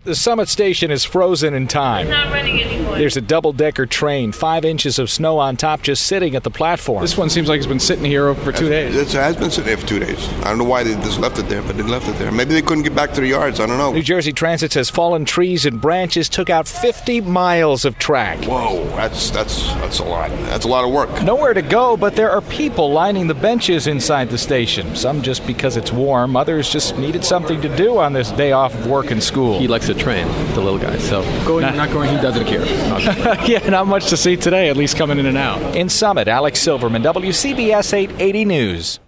The Summit Station is frozen in time. It's not running anymore. There's a double-decker train, 5 inches of snow on top, just sitting at the platform. This one seems like it's been sitting here for 2 days. It has been sitting there for 2 days. I don't know why they just left it there, but they left it there. Maybe they couldn't get back to the yards. I don't know. New Jersey Transit says fallen trees and branches took out 50 miles of track. Whoa, that's a lot. That's a lot of work. Nowhere to go, but there are people lining the benches inside the station. Some just because it's warm. Others just needed something to do on this day off of work and school. He likes to train, the little guy. So Not going, he doesn't care. Yeah, not much to see today, at least coming in and out. In Summit, Alex Silverman, WCBS 880 News.